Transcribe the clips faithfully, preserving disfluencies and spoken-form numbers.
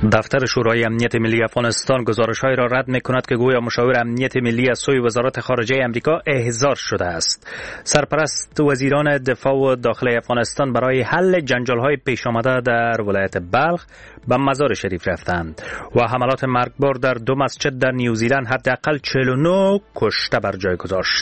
دفتر شورای امنیت ملی افغانستان گزارش‌هایی را رد می‌کند که گویا مشاور امنیت ملی از سوی وزارت خارجه آمریکا احضار شده است. سرپرست وزیران دفاع و داخلی افغانستان برای حل جنجال‌های پیش آمده در ولایت بلخ به مزار شریف رفتند و حملات مرگبار در دو مسجد در نیوزیلند حداقل چهل و نه کشته بر جای گذاشت.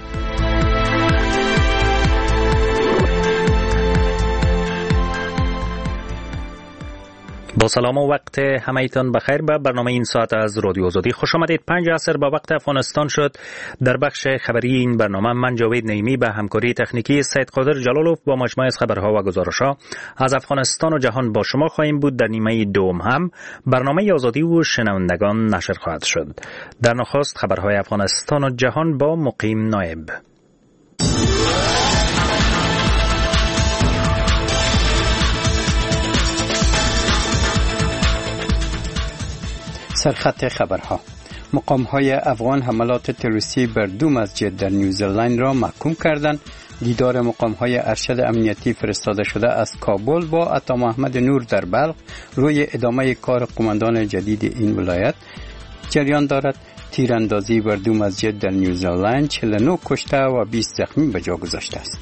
با سلام و وقت همه‌تان بخیر. به برنامه این ساعت از رادیو آزادی خوش آمدید. پنج عصر با وقت افغانستان شد. در بخش خبری این برنامه من جاوید نعیمی به همکاری تکنیکی سید قادر جلالوف با مجموعه از خبرها و گزارش‌ها از افغانستان و جهان با شما خواهیم بود. در نیمه دوم هم برنامه آزادی و شنوندگان نشر خواهد شد. در نخست خبرهای افغانستان و جهان با مقیم نایب. سرخط خبرها: مقام‌های افغان حملات تروریستی بر دو مسجد در نیوزیلند را محکوم کردند. دیدار مقام‌های ارشد امنیتی فرستاده شده از کابل با عطا محمد نور در بلخ روی ادامه کار قماندان جدید این ولایت جریان دارد. تیراندازی بر دو مسجد در نیوزیلند چهل و نه کشته و بیست زخمی به جا گذاشته است.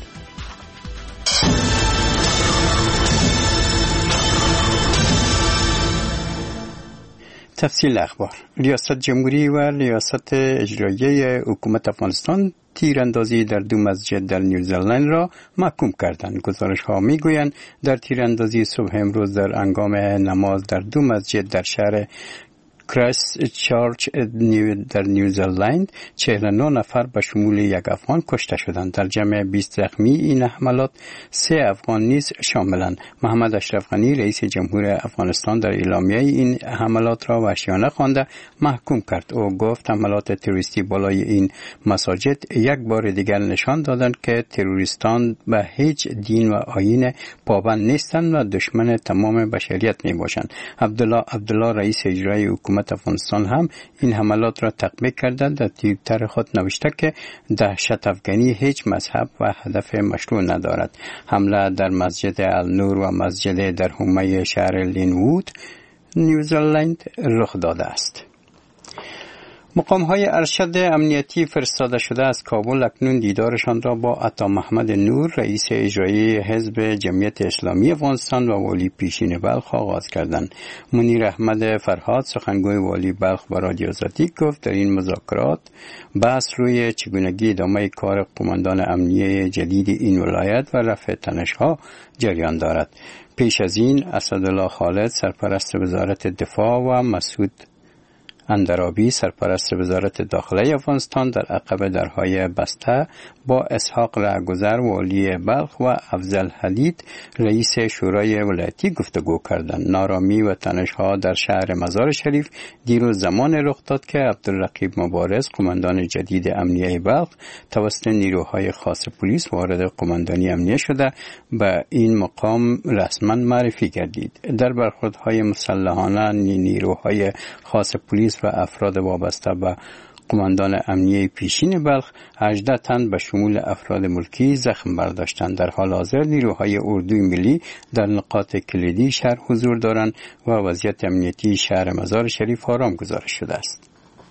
تفصیل اخبار: ریاست جمهوری و ریاست اجرایی حکومت افغانستان تیراندازی در دو مسجد در نیوزیلند را محکوم کردند. گزارش‌ها می‌گویند در تیراندازی صبح امروز در هنگام نماز در دو مسجد در شهر کرایست چارچ در نیوزیلند چهل و نه نفر به شمول یک افغان کشته شدند. در جمع بیست زخمی این حملات سه افغان نیز شاملند. محمد اشرف غنی رئیس جمهور افغانستان در اعلامیه این حملات را وحشیانه خوانده محکوم کرد. او گفت حملات تروریستی بالای این مساجد یک بار دیگر نشان دادند که تروریستان به هیچ دین و آیین پابند نیستند و دشمن تمام بشریت میباشند. عبدالله عبدالله رئیس اجرایی حکومت افغانستان هم این حملات را تقبیح کرده. در توییتر خود نوشته که دهشت افغانی هیچ مذهب و هدف مشروع ندارد. حمله در مسجد النور و مسجد در حومه شهر لینوود نیوزیلند رخ داده است. مقام‌های ارشد امنیتی فرستاده شده از کابل اکنون دیدارشان را با عطا محمد نور رئیس اجرایی حزب جمعیت اسلامی افغانستان و والی پیشین بلخ آغاز کردند. منیر احمد فرهاد سخنگوی والی بلخ به رادیو آزادی گفت در این مذاکرات بحث روی چگونگی ادامه کار قماندان امنیه جدید این ولایت و رفع تنش‌ها جریان دارد. پیش از این اسدالله خالد سرپرست وزارت دفاع و مسعود اندرابی سرپرست وزارت داخلی افغانستان در عقب درهای بسته با اسحاق رهگذر والی بلخ و افضل حدید رئیس شورای ولایتی گفتگو کردند. نارامی و تنش‌ها در شهر مزار شریف دیروز زمان رخ داد که عبدالرقیب مبارز قماندان جدید امنیه بلخ توسط نیروهای خاص پلیس وارد قماندانی امنیه شده به این مقام رسما معرفی گردید. در برخوردهای مسلحانه نیروهای خاص پلیس و افراد وابسته به قماندان امنیه پیشین بلخ هجده تن به شمول افراد ملکی زخم برداشتند. در حال حاضر نیروهای اردوی ملی در نقاط کلیدی شهر حضور دارند و وضعیت امنیتی شهر مزار شریف آرام گزارش شده است.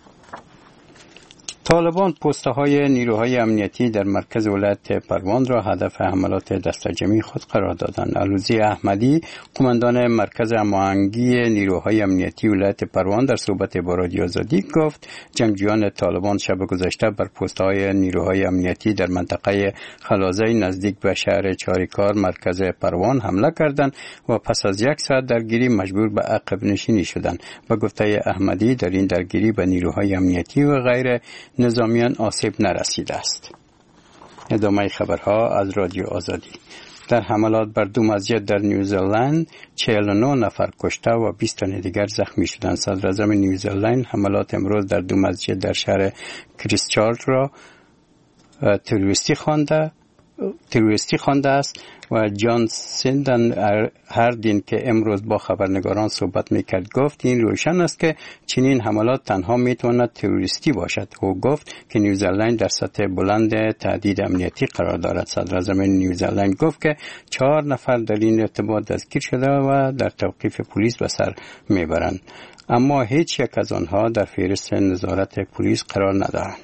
طالبان پست‌های نیروهای امنیتی در مرکز ولایت پروان را هدف حملات دسته‌جمعی خود قرار دادند. علوزی احمدی قماندان مرکز هماهنگی نیروهای امنیتی ولایت پروان در صحبت با رادیو آزادی گفت جنگجویان طالبان شب گذشته بر پست‌های نیروهای امنیتی در منطقه خلازه نزدیک به شهر چاریکار مرکز پروان حمله کردند و پس از یک ساعت درگیری مجبور به عقب نشینی شدند. به گفته احمدی در این درگیری به نیروهای امنیتی و غیر نظامیان آسیب نرسیده است. ادامه خبرها از رادیو آزادی. در حملات بر دو مسجد در نیوزیلند چهل و نه نفر کشته و بیست تن دیگر زخمی شدند. صدر اعظم نیوزیلند حملات امروز در دو مسجد در شهر کریستچارچ را تروریستی خوانده تروریستی خوانده است و جان سیندن هردین که امروز با خبرنگاران صحبت میکرد گفت این روشن است که چنین حملات تنها میتواند تروریستی باشد. او گفت که نیوزلند در سطح بلند تهدید امنیتی قرار دارد. صدر اعظم نیوزلند گفت که چهار نفر در این ارتباط دستگیر شده و در توقیف پلیس به سر میبرند، اما هیچ یک از آنها در فهرست نظارت پلیس قرار ندارند.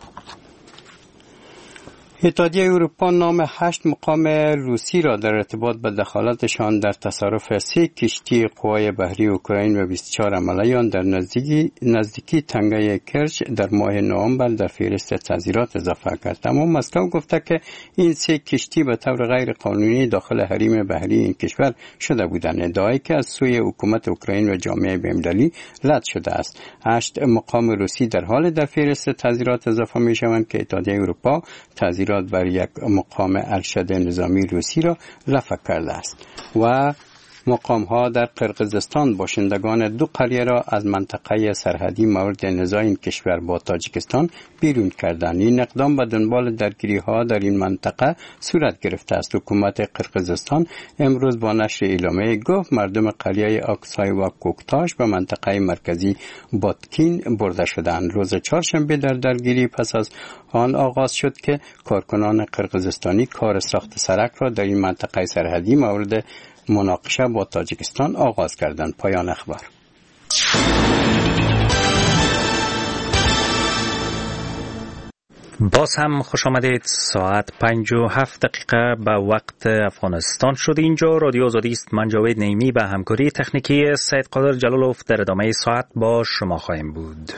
اتحادیه اروپا نام هشت مقام روسی را در ارتباط به دخالتشان در تصرف سه کشتی قوای بحری اوکراین و بیست و چهار عمله آن در نزدیکی نزدیکی تنگه کرچ در ماه نوامبر در فهرست تعزیرات اضافه کرد. اما مسکو گفته که این سه کشتی به طور غیر قانونی داخل حریم بحری این کشور شده بودند، ادعایی که از سوی حکومت اوکراین و جامعه بین‌المللی رد شده است. هشت مقام روسی در حال در فهرست تعزیرات اضافه می شوند که اتحادیه اروپا تعزیرات بر یک مقام ارشد نظامی روسی را رفع کرده است و مقام ها در قرقیزستان باشندگان دو قریه را از منطقه سرحدی مورد نزاع این کشور با تاجیکستان بیرون کردند. این اقدام به دنبال درگیری ها در این منطقه صورت گرفته است. حکومت قرقیزستان امروز با نشر اعلامیه گفت مردم قریه آکسای و کوکتاش به منطقه مرکزی باتکین برده شدند. روز چهارشنبه در درگیری پس از آن آغاز شد که کارکنان قرقیزستانی کار ساخت سرک را در این منطقه سرحدی مورد مناقشه با تاجیکستان آغاز کردند. پایان اخبار. باز هم خوش آمدید. ساعت پنج و هفت دقیقه به وقت افغانستان شد. اینجا رادیو آزادی است. من جاوید نعیمی به همکاری تکنیکی سید قادر جلالوف در ادامه ساعت با شما خواهیم بود.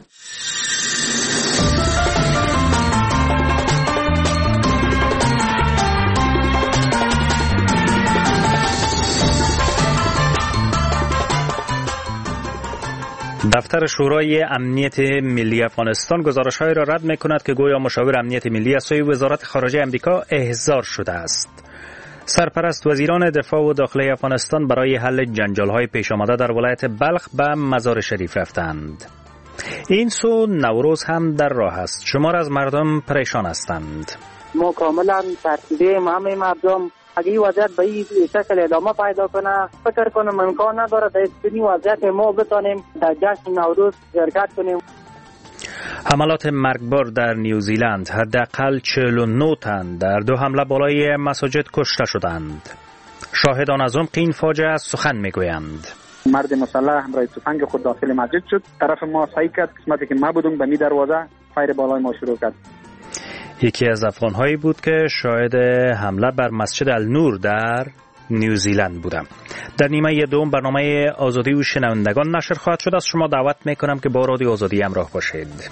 دفتر شورای امنیت ملی افغانستان گزارش‌های را رد می‌کند که گویا مشاور امنیت ملی از سوی وزارت خارجه آمریکا احضار شده است. سرپرست وزیران دفاع و داخلی افغانستان برای حل جنجال‌های پیش آمده در ولایت بلخ به مزار شریف رفتند. این سو نوروز هم در راه است. شمار از مردم پریشان هستند. ما کاملا ترتیبیم، همه مردم اگه وضعیت به این شکل ادامه پیدا کنه فکر کنم امکان نداره در این وضعیت ما بتانیم در جشن نوروز شرکت کنیم. حملات مرگبار در نیوزیلند، حداقل چهل و نه تن در دو حمله بالای مساجد کشته شدند. شاهدان از عمق این فاجعه سخن میگویند. مرد مسلح همراه تفنگ خود داخل مسجد شد، طرف ما سعی کرد قسمتی که ما بودیم به می دروازه فایر بالای ما شروع کرد. یکی از افغان‌هایی بود که شاهد حمله بر مسجد النور در نیوزیلند بودم. در نیمه دوم برنامه آزادی و شنوندگان نشر خواهد شد. از شما دعوت میکنم که با رادیو آزادی همراه باشید.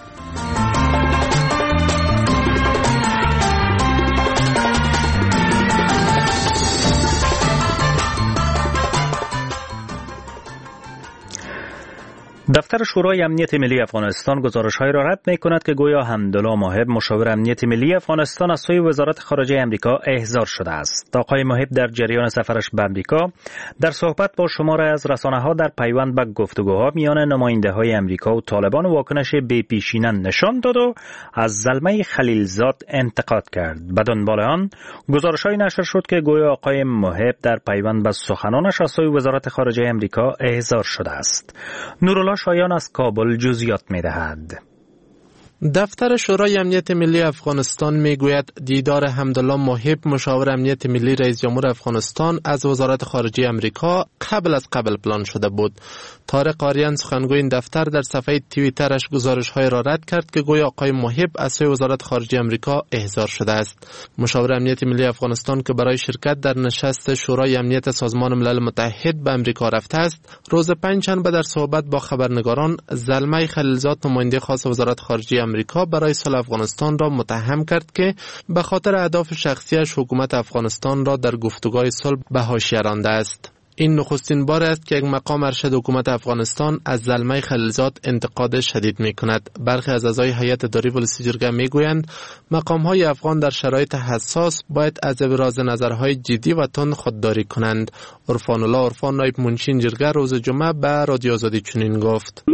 دفتر شورای امنیت ملی افغانستان گزارش‌های را رد می‌کند که گویا حمدالله محب مشاور امنیت ملی افغانستان از سوی وزارت خارجه آمریکا احضار شده است. آقای محب در جریان سفرش به آمریکا در صحبت با شماره از رسانه‌ها در پیوند به گفتگوها میان نماینده‌های آمریکا و طالبان واکنش بی‌پیشینه نشان داد و از زلمه خلیلزاد انتقاد کرد. به دنبال آن گزارش‌های نشر شد که گویا آقای محب در پیوند به سخنانش از سوی وزارت خارجه آمریکا احضار شده است. نورالله شایان از کابل جزئیات می‌دهد. دفتر شورای امنیت ملی افغانستان میگوید دیدار حمدالله محب مشاور امنیت ملی رئیس جمهور افغانستان از وزارت خارجه آمریکا قبل از قبل پلان شده بود. طارق آریان سخنگوی این دفتر در صفحه توییترش گزارش‌های را رد کرد که گویا آقای محب از سوی وزارت خارجه آمریکا احضار شده است. مشاور امنیت ملی افغانستان که برای شرکت در نشست شورای امنیت سازمان ملل متحد به آمریکا رفته است، روز پنجشنبه در صحبت با خبرنگاران زلمه خلیلزاد نماینده خاص وزارت خارجه آمریکا برای صلح افغانستان را متهم کرد که به خاطر اهداف شخصیش حکومت افغانستان را در گفتگوهای صلح به حاشیه رانده است. این نخستین بار است که یک مقام ارشد حکومت افغانستان از زلمه خلیلزاد انتقاد شدید می کند. برخی از اعضای هیئت اداری ولسی جرگه می گویند مقام های افغان در شرایط حساس باید از ابراز نظرهای جدی و تند خودداری کنند. عرفان الله عرفان نایب منشی جرگه روز جمعه به رادیو آزادی چنین گفت: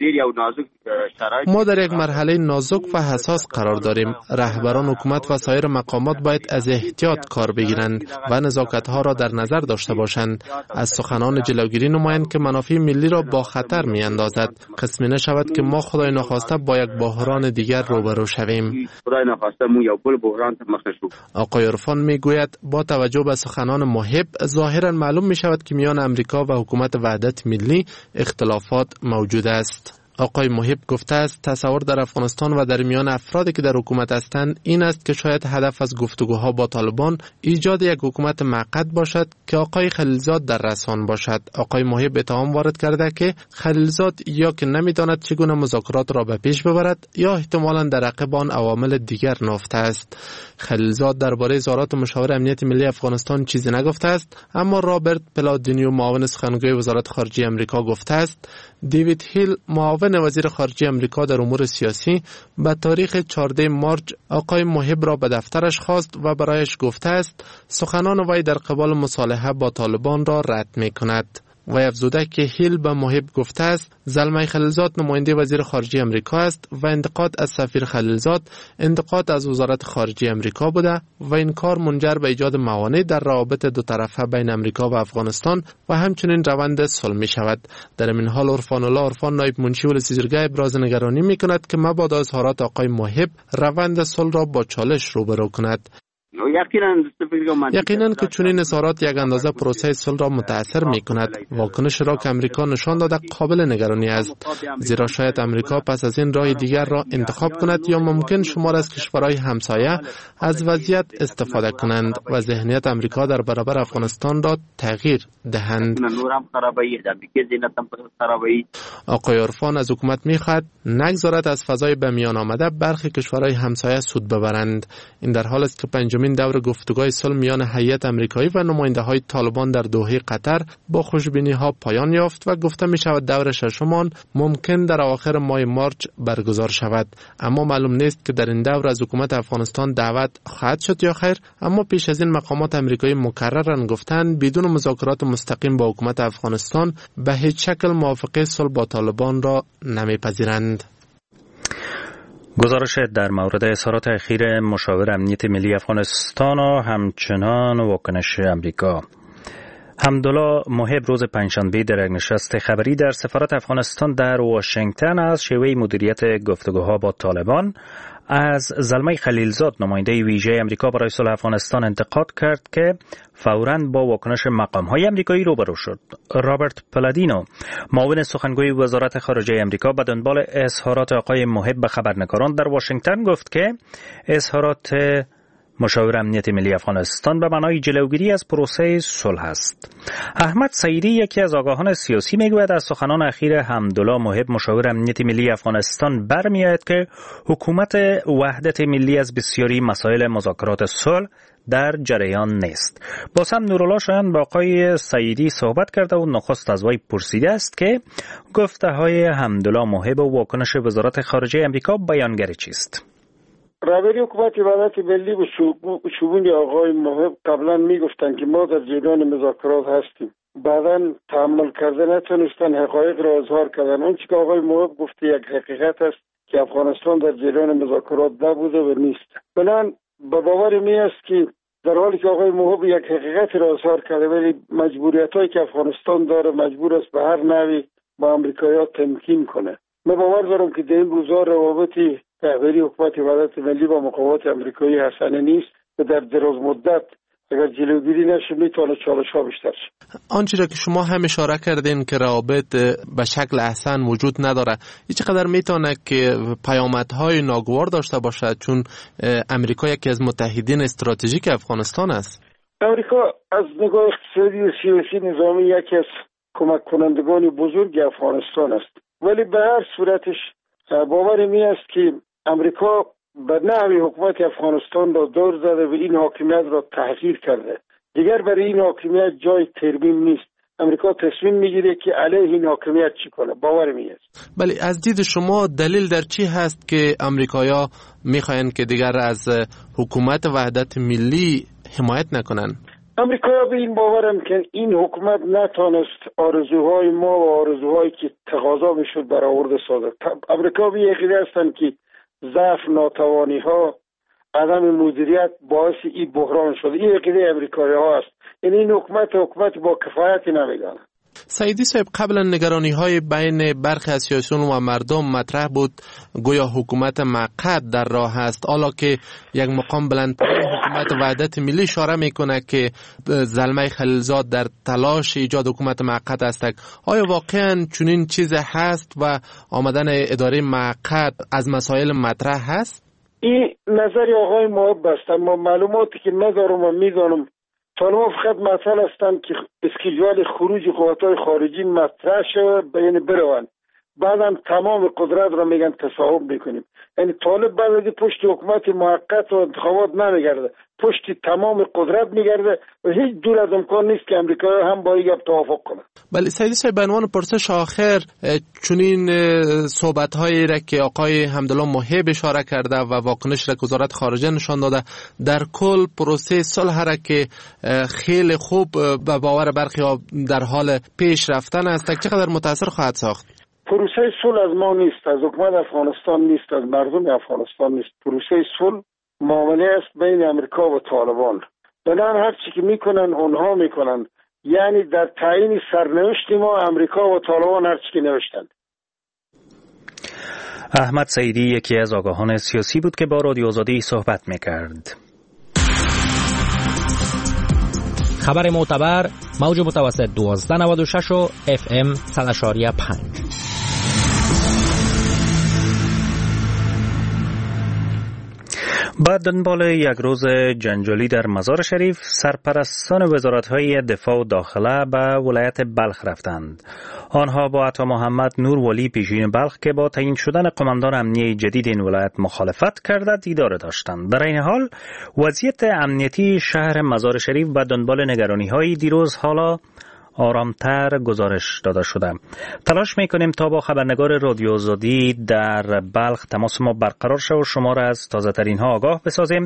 ما در یک مرحله نازک و حساس قرار داریم. رهبران حکومت و سایر مقامات باید از احتیاط کار بگیرند و نزاکت‌ها را در نظر داشته باشند. از سخنان جلوگیری نمایند که منافع ملی را با خطر می‌اندازد. قسمی نشود که ما خدای نخواسته با یک بحران دیگر روبرو شویم. آقای عرفان میگوید با توجه به سخنان محب ظاهراً معلوم می‌شود که میان امریکا و حکومت وحدت ملی اختلافات موجود است. آقای محب گفته است تصور در افغانستان و در میان افرادی که در حکومت هستند این است که شاید هدف از گفتگوها با طالبان ایجاد یک حکومت موقت باشد که آقای خلیلزاد در رأسان باشد. آقای محب اتهام وارد کرده که خلیلزاد یا که نمیداند چگونه مذاکرات را به پیش ببرد یا احتمالاً در عقب آن عوامل دیگر نهفته است. خلیلزاد درباره اظهارات مشاور امنیت ملی افغانستان چیزی نگفته است، اما رابرت پلادینیو معاون سخنگوی وزارت خارجه امریکا گفته است دیوید هیل معاون وزیر خارجه امریکا در امور سیاسی به تاریخ چهاردهم مارچ آقای محب را به دفترش خواست و برایش گفته است سخنان وی در قبال مصالحه با طالبان را رد می کند. و افزوده که هیل به محب گفته است زلمه خلیلزاد نماینده وزیر خارجه امریکا است و انتقاد از سفیر خلیلزاد انتقاد از وزارت خارجه امریکا بوده و این کار منجر به ایجاد موانع در روابط دو طرفه بین امریکا و افغانستان و همچنین روند صلح می شود. در این حال عرفان الله عرفان نایب منشی ولسی جرگه ابراز نگرانی می کند که مبادا اظهارات آقای محب روند صلح را با چالش روبرو کند. یقیناً که چنین اظهارات یک اندازه پروسه صلح را متاثر می کند. واکنش را که امریکا نشان داده قابل نگرانی است، زیرا شاید امریکا پس از این راه دیگر را انتخاب کند یا ممکن شمار از کشورهای همسایه از وضعیت استفاده کنند و ذهنیت امریکا در برابر افغانستان را تغییر دهند. آقای عرفان از حکومت می خواهد نگذارد از فضای به میان آمده برخی کشورهای همسایه سود ببرند. این در حال است که پنجمین دور گفتگوهای صلح میان هیئت امریکایی و نماینده های طالبان در دوحه قطر با خوشبینی ها پایان یافت و گفته می شود دور ششم آن ممکن در آخر ماه مارچ برگزار شود. اما معلوم نیست که در این دور از حکومت افغانستان دعوت خواهد شد یا خیر، اما پیش از این مقامات امریکایی مکررن گفتند بدون مذاکرات مستقیم با حکومت افغانستان به هیچ شکل موافقه صلح با طالبان را نمیپذیرند. گزارش در مورد اظهارات اخیر مشاور امنیت ملی افغانستان و همچنان واکنش امریکا. حمدالله محب روز پنجشنبه در یک نشست خبری در سفارت افغانستان در واشنگتن از شیوه مدیریت گفتگوها با طالبان از زلمه خلیلزاد نماینده ویژه امریکا برای صلح افغانستان انتقاد کرد که فوراً با واکنش مقام‌های امریکایی روبرو شد. رابرت پلادینو معاون سخنگوی وزارت خارجه امریکا به دنبال اظهارات آقای محب به خبرنگاران در واشنگتن گفت که اظهارات مشاور امنیت ملی افغانستان به معنای جلوگیری از پروسه صلح است. احمد سعیدی یکی از آگاهان سیاسی میگوید از سخنان اخیر حمدالله محب مشاور امنیت ملی افغانستان برمیآید که حکومت وحدت ملی از بسیاری مسائل مذاکرات صلح در جریان نیست. باز هم نورالله شایان با آقای سعیدی صحبت کرده و نخست از وی پرسیده است که گفته های حمدالله محب و واکنش وزارت خارجه امریکا بیانگر چیست؟ رهبری حکومت وحدت ملی و شگون آقای محب قبلا میگفتند که ما در جریان مذاکرات هستیم، بعدا تحمل کرده نتونستن حقایق را اظهار کردن. اون چیزی که آقای محب گفته یک حقیقت است که افغانستان در جریان مذاکرات نبوده و نیست. بنابراین به باور می است که در حالی که آقای محب یک حقیقت را اظهار کرده ولی مجبوریتایی که افغانستان داره مجبور است به هر نحوی با امریکایی‌ها تمکین کنه. من باور دارم که در این روزها روابط رهبری حکومت وحدت ملی با مقامات امریکایی حسنه نیست و در دراز مدت اگر جلوگیری نشه میتونه چالش‌ها بیشتر شه. آنچه را که شما هم اشاره کردین که روابط به شکل احسن وجود نداره، این چقدر میتونه که پیامدهای ناگوار داشته باشد، چون امریکا یکی از متحدین استراتژیک افغانستان است. امریکا از نگاه اقتصادی و سیاسی نظامی یکی از کمک کنندگان بزرگ افغانستان است، ولی به هر صورتش باور می است که امریکا به نحوی حکومت افغانستان را دور زده و این حاکمیت را تحقیر کرده. دیگر برای این حاکمیت جای ترمیم نیست. امریکا تصمیم میگیره که علیه این حاکمیت چی کنه. باور می است. بله، از دید شما دلیل در چی هست که امریکایی‌ها میخواین که دیگر از حکومت وحدت ملی حمایت نکنن؟ امریکا به این باورم که این حکومت نتانست آرزوهای ما و آرزوهایی که تقاضا میشد برآورده سازد. امریکا به عقیده هستند که ضعف، ناتوانی ها، عدم مدیریت باعث این بحران شده. این عقیده امریکایی ها است. یعنی این حکومت حکومت با کفایتی نمیدانه. سعیدی صاحب، قبلا نگرانی های بین برخی از سیاسیون و مردم مطرح بود گویا حکومت موقت در راه است، حالا که یک مقام بلندترین حکومت وحدت ملی اشاره میکنه که زلمه خلیلزاد در تلاش ایجاد حکومت موقت است. آیا واقعا چنین چیز هست و آمدن اداره موقت از مسائل مطرح هست؟ این نظر آقای محب است، اما معلوماتی که ندارم و میدانم طالبان فقط مسئله هستند که اسکیجوال خروج قواتهای خارجی مطرح شود یعنی بروند، بعدم تمام قدرت را میگن تصاحب میکنیم. یعنی طالب بعد از پشت حکومت موقت و انتخابات نمیگرده، پشت تمام قدرت میگرده و هیچ دور از امکان نیست که امریکا هم با این توافق کنه. بله سعیدی صاحب، به عنوان پرسش آخر، چنین صحبت هایی را که آقای حمدالله محب اشاره کرده و واکنش را که وزارت خارجه نشان داده، در کل پروسه صلح را که خیلی خوب به باور برخی در حال پیش رفتن است، چقدر متاثر خواهد ساخت؟ پروسه صلح از ما نیست، از حکومت افغانستان نیست، از مردم افغانستان نیست. پروسه صلح معامله است بین امریکا و طالبان. بنابراین هر چی که میکنن اونها میکنن، یعنی در تعیین سرنوشت ما امریکا و طالبان هر چی که نوشتند. احمد سعیدی یکی از آگاهان سیاسی بود که با رادیو آزادی صحبت میکرد. خبر معتبر، موج متوسط دوازده نود و شش و اف ام صد و پنج. با دنبال یک روز جنجالی در مزار شریف، سرپرستان وزارت‌های دفاع و داخله به ولایت بلخ رفتند. آنها با عطا محمد نور ولی پیشین بلخ که با تعیین شدن قماندان امنیه جدید این ولایت مخالفت کرده دیدار داشتند. در این حال وضعیت امنیتی شهر مزار شریف با دنبال نگرانی‌های دیروز حالا آرامتر گزارش داده شده. تلاش میکنیم تا با خبرنگار رادیو آزادی در بلخ تماس ما برقرار شد و شما را از تازه ترین ها آگاه بسازیم،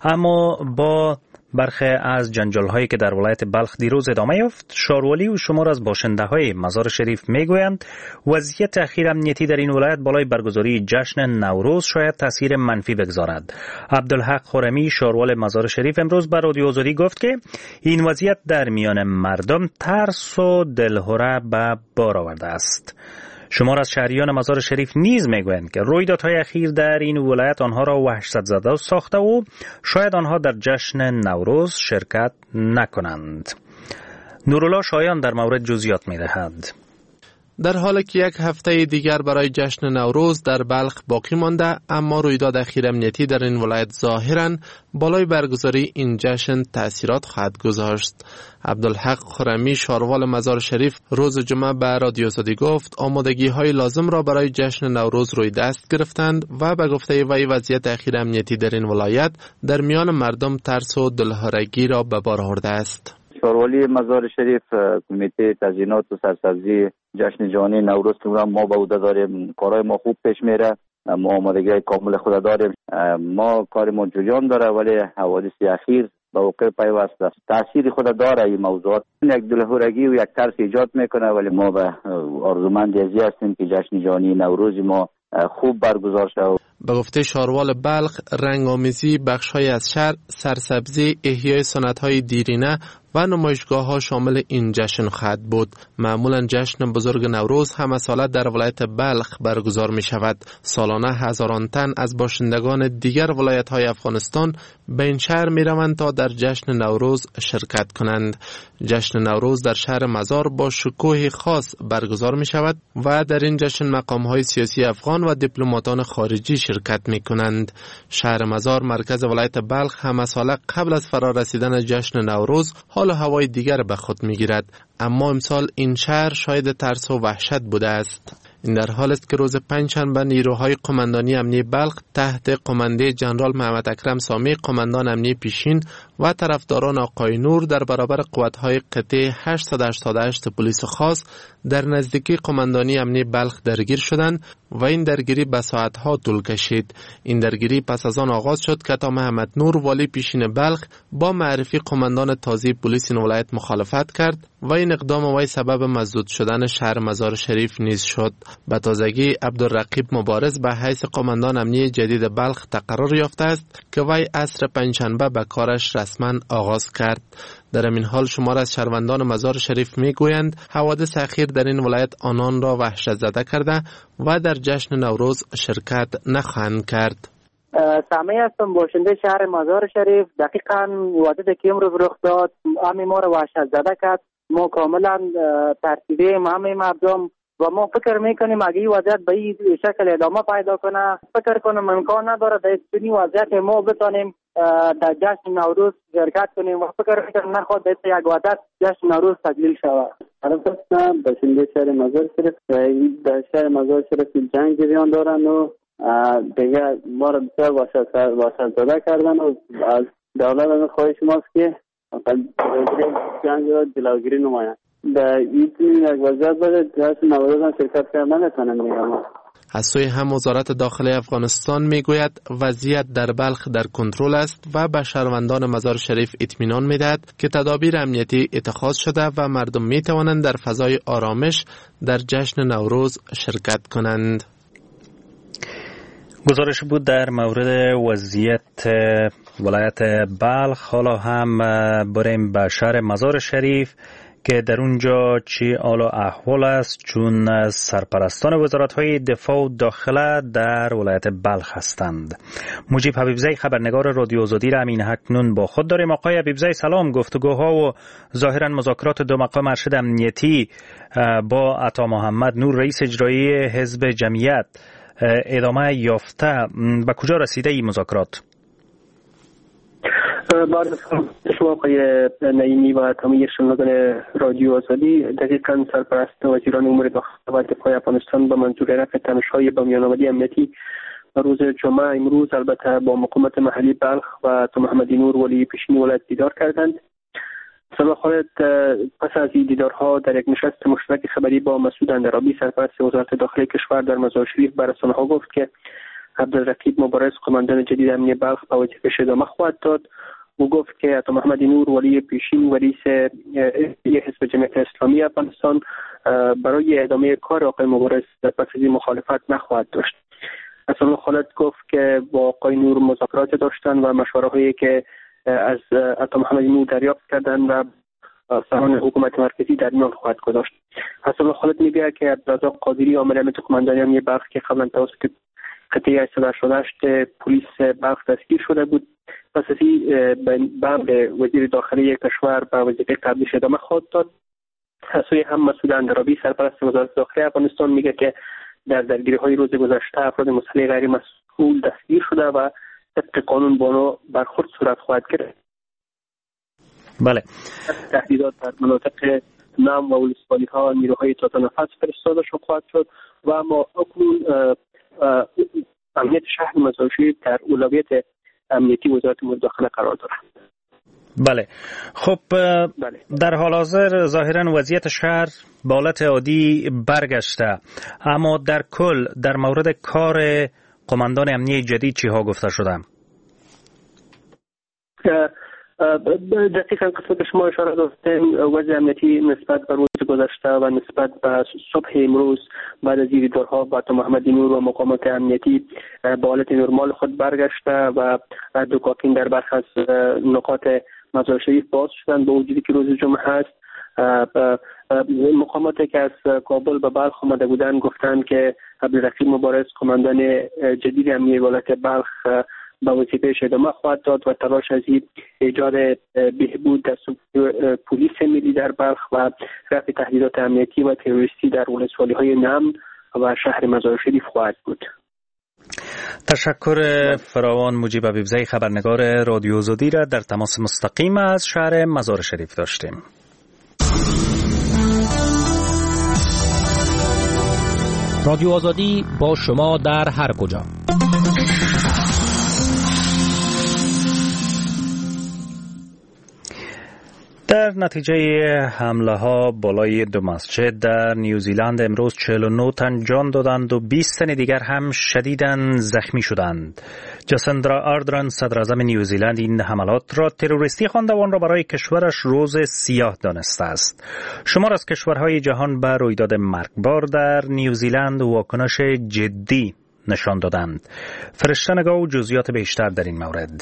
اما با برخی از جنجال هایی که در ولایت بلخ دیروز ادامه یافت، شارولی و شمار از باشنده های مزار شریف میگویند وضعیت اخیر امنیتی در این ولایت بالای برگزاری جشن نوروز شاید تاثیر منفی بگذارد. عبدالحق خرمی شاروال مزار شریف امروز بر رادیو آزادی گفت که این وضعیت در میان مردم ترس و دلهره به بار آورده است. شمار از شهریان مزار شریف نیز میگویند که رویدادهای اخیر در این ولایت آنها را وحشت زده ساخته و شاید آنها در جشن نوروز شرکت نکنند. نورالله شایان در مورد جزئیات میدهد. در حالی که یک هفته دیگر برای جشن نوروز در بلخ باقی مانده، اما رویداد اخیر امنیتی در این ولایت ظاهراً بالای برگزاری این جشن تأثیرات خواهد گذاشت. عبدالحق خرمی شاروال مزار شریف روز جمعه به رادیو آزادی گفت آمادگی های لازم را برای جشن نوروز روی دست گرفتند و به گفته وی وضعیت اخیر امنیتی در این ولایت در میان مردم ترس و دلهرگی را به بار آورده است. شاروالی مزار شریف کمیته تزیینات و سرسبزی جشن جهانی نوروز که ما به عهده داریم، کارهای ما خوب پیش میره، ما آمادگی کامل خود داریم. ما کار ما جریان داره، ولی حوادث اخیر به وقوع پیوسته است. تاثیر خود داره این موضوعات، یک دلهرگی و یک ترس ایجاد میکنه، ولی ما به آرزومند ازی هستیم که جشن جهانی نوروز ما خوب برگزار شود. به گفته شاروال بلخ، رنگامیزی بخش‌های از شهر، سرسبزی، احیای سنت‌های دیرینه و نمایشگاه‌ها شامل این جشن خواهد بود. معمولاً جشن بزرگ نوروز همه ساله در ولایت بلخ برگزار می‌شود. سالانه هزاران تن از باشندگان دیگر ولایت‌های افغانستان به این شهر می‌روند تا در جشن نوروز شرکت کنند. جشن نوروز در شهر مزار با شکوه خاص برگزار می‌شود و در این جشن مقام‌های سیاسی افغان و دیپلماتان خارجی شرکت می‌کنند. شهر مزار مرکز ولایت بلخ همه ساله قبل از فرا رسیدن جشن نوروز حال و هوای دیگر به خود می‌گیرد، اما امسال این شهر شاید ترس و وحشت بوده است. این در حال است که روز پنجشنبه نیروهای قماندانی امنیه بلخ تحت قماندی جنرال محمد اکرم سامی قماندان امنیه پیشین و طرفداران آقای نور در برابر قوت‌های قطعه هشتصد و هشتاد و هشت پلیس خاص در نزدیکی قماندانی امنیه بلخ درگیر شدند و این درگیری به ساعت‌ها طول کشید. این درگیری پس از آن آغاز شد که تا محمد نور والی پیشین بلخ با معرفی قماندان تازی پلیس این ولایت مخالفت کرد و این اقدام وی سبب مسدود شدن شهر مزار شریف نیز شد. به تازگی عبدالرقیب مبارز به حیث قماندان امنیه جدید بلخ تقرر یافته است که وی عصر پنجشنبه به کارش رسما آغاز کرد. در این حال شمار از شهروندان مزار شریف می گویند حوادث اخیر در این ولایت آنان را وحشت زده کرده و در جشن نوروز شرکت نخواهند کرد. سامی هستم، باشنده شهر مزار شریف. دقیقاً حوادث که امروز رخ داد همه ما را وحشت زده کرد. ما کاملا ترتیبیم همه مردم و ما فکر میکنیم اگه این وضعیت به این شکل ادامه پیدا کنه، فکر کنم امکان نداره در این وضعیت ما بتانیم در جشن نوروز شرکت کنیم و فکر میکنم نخواد در یک وضعیت جشن نوروز تجلیل شود. هستم باشنده شهر مزار شریف. در شهر مزار شریف جنگ جریان دارن و دیگه ما را بسیار وحشت زده کردن و از دولت خواهش ماست که جنگ را جلوگیری نمایند. در این یک وضعیت باید جشن نوروز هم شرکت کردن نتونن میگم. از سوی هم وزارت داخلی افغانستان میگوید وضعیت در بلخ در کنترل است و به شهروندان مزار شریف اطمینان میدهد که تدابیر امنیتی اتخاذ شده و مردم میتوانند در فضای آرامش در جشن نوروز شرکت کنند. گزارش بود در مورد وضعیت ولایت بلخ. حالا هم بریم به شهر مزار شریف که در اونجا چی حال و احوال است، چون سرپرستان وزارت‌های دفاع و داخله در ولایت بلخ هستند. مجیب حبیبزی خبرنگار رادیو آزادی را همین اکنون با خود داریم. آقای حبیبزی سلام. گفتگوها و ظاهرا مذاکرات دو مقام ارشد امنیتی با عطا محمد نور رئیس اجرایی حزب جمعیت ادامه یافته. به کجا رسیده این مذاکرات؟ بعد از شما آقای نعیمی و تمامی شنوندگان رادیو آزادی، دقیقاً سرپرست وزیران امور داخلی و دفاع افغانستان به منظور رفع تنش‌های بنیان‌آوری امنیتی روز جمعه امروز البته با مقامات محلی بلخ و عطا محمد نور ولی پیشین ولایت دیدار کردند. سلام خالد، پس از این دیدارها در یک نشست مشترک خبری با مسعود اندرابی سرپرست وزارت داخلی کشور در مزار شریف به رسانه‌ها گفت که عبدالرقیب مبارز قماندان جدید امنیه بلخ به وظیفه ادامه خواهد داد. او گفت که عطا محمد نور ولی پیشین و رئیس حزب جمعیت اسلامی افغانستان برای ادامه کار آقای مبارز پس از این مخالفت نخواهد داشت. اصلا خالد گفت که با آقای نور مذاکرات داشتن و مشوره هایی که از عطا محمد نور دریافت کردن و سران حکومت مرکزی در میان خواهد گذاشت. اصلا خالد میگه که عبدالرزاق قادری عامل امنیت قماندانی امنیه بلخ که قبلا توسط قطعه هشتصد و هشتاد و هشت پلیس بلخ دستگیر شده بود، پس از این به وزیر داخلی کشور به وظیفه قبلیش ادامه خواهد داد. از سوی هم مسعود اندرابی سرپرست وزارت داخلی افغانستان میگه که در درگیری های روز گذشته افراد مسلح غیر مسئول دستگیر شده و طبق قانون با آنها برخورد صورت خواهد گرفت. بله. تهدیدات در مناطق نام و ولسوالی ها نیروهای تازه نفس فرستاده شد خواهد شد و اما اکنون امنیت شهر مزار شریف در اولویت امنیتی وزارت امور داخله قرار دارد. بله. خب بله. در حال حاضر ظاهرا وضعیت شهر به حالت عادی برگشته، اما در کل در مورد کار قماندان امنیتی جدید چی ها گفته شده؟ دقیقاً قسمت شما اشاره داشتیم، وضع امنیتی نسبت به روز گذشته و نسبت به صبح امروز بعد از دیدارها با عطا محمد نور و مقامات امنیتی به حالت نرمال خود برگشته و دکاکین در برخی از نقاط مزار شریف باز شدن با وجودی که روز جمعه هست. مقاماتی که از کابل به بلخ آمده بودند گفتند که عبدالرقیب مبارز قماندان جدید امنیه ولایت بلخ به وظیفه‌اش ادامه خواهد داد و تلاش از ایجاد بهبود در پلیس ملی در بلخ و رفع تهدیدات امنیتی و تروریستی در ولسوالی‌های نمن و شهر مزار شریف خواهد بود. تشکر فراوان. مجیب حبیبزی خبرنگار رادیو آزادی را در تماس مستقیم از شهر مزار شریف داشتیم. رادیو آزادی با شما در هر کجا. در نتیجه حمله ها بالای دو مسجد در نیوزیلند امروز چهل و نه تن جان دادند و بیست تن دیگر هم شدیداً زخمی شدند. جاسندرا آردرن صدر اعظم نیوزیلند این حملات را تروریستی خوانده و آن را برای کشورش روز سیاه دانسته است. شمار از کشورهای جهان به رویداد مرگبار در نیوزیلند واکنش جدی نشان دادند. فرشته نگاه و جزئیات بیشتر در این مورد.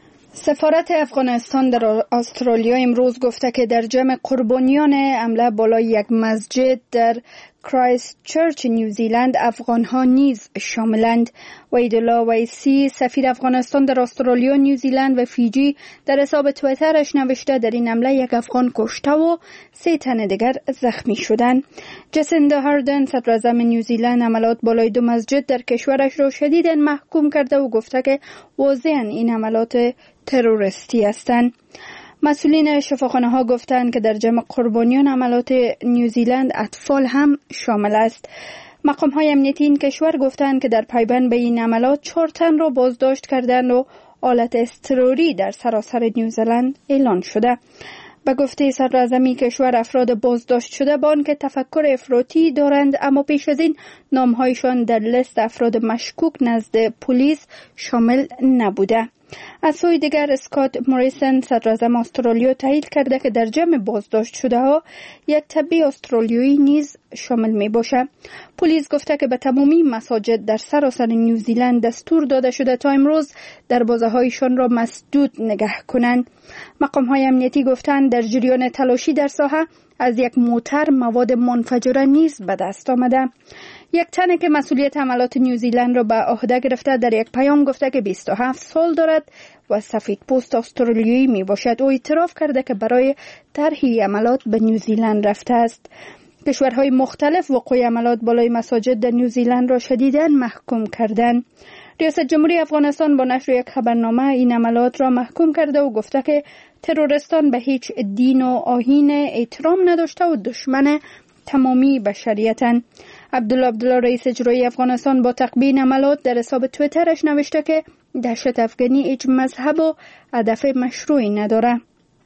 سفارت افغانستان در استرالیا امروز گفته که در جمع قربانیان حمله بالای یک مسجد در کرایست چرچ نیوزیلند افغان‌ها نیز شاملند. وحیدالله ویسی سفیر افغانستان در استرالیا، نیوزیلند و فیجی در حساب توییترش نوشته در این حمله یک افغان کشته و سه تن دیگر زخمی شدند. جاسندرا آردرن صدر اعظم نیوزیلند حملات بالای دو مسجد در کشورش را شدیداً محکوم کرده و گفته که واضحاً این حملات تروریستی هستند. مسئولین شفاخانه ها گفتند که در جمع قربانیان حملات نیوزیلند اطفال هم شامل است. مقام های امنیتی این کشور گفتند که در پایبند به این حملات چهار تن را بازداشت کردند و حالت اضطراری در سراسر نیوزیلند اعلان شده. به گفته صدر اعظم کشور افراد بازداشت شده با آنکه تفکر افراطی دارند اما پیش از این نامهایشان در لیست افراد مشکوک نزد پلیس شامل نبوده. از سوی دیگر اسکات موریسن صدر اعظم استرالیا تایید کرده که در جمع بازداشت شده ها یک طبی استرالیایی نیز شامل می باشه. پلیس گفته که به تمامی مساجد در سراسر نیوزیلند دستور داده شده تا امروز دروازه هایشان را مسدود نگه کنند. مقام های امنیتی گفتند در جریان تلاشی در ساحه از یک موتر مواد منفجره نیز به دست آمده. یک تن که مسئولیت حملات نیوزیلند را به عهده گرفته در یک پیام گفته که بیست و هفت سال دارد و سفید پوست استرالیایی می باشد. او اعتراف کرده که برای طرح حملات به نیوزیلند رفته است. کشورهای مختلف وقوع حملات بالای مساجد در نیوزیلند را شدیداً محکوم کردند. ریاست جمهوری افغانستان با نشر یک خبرنامه این حملات را محکوم کرده و گفته که ترورستان به هیچ دین و آیین احترام نداشته و دشمن تمامی بشریتند. عبدالله عبدالله رئیس اجرایی افغانستان با تقبیح حملات در حساب توییترش نوشته که دهشت افغانی هیچ مذهب و هدف مشروعی نداره.